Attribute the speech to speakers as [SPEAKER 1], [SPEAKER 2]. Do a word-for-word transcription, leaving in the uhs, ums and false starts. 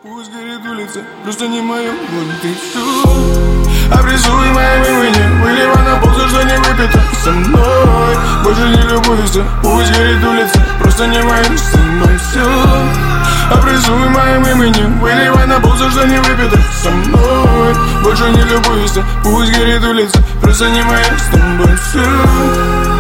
[SPEAKER 1] Пусть горит улица, просто не моё, вот и всё. Обрисуй моим именем, выливай на пол все, что не выпито со мной. Больше не любуйся, пусть горит улица, просто не моё, со мной всё. Обрисуй моим именем, выливай на пол все, что не выпито со мной. Больше не любуйся, пусть горит улица, просто не моё, с тобой всё.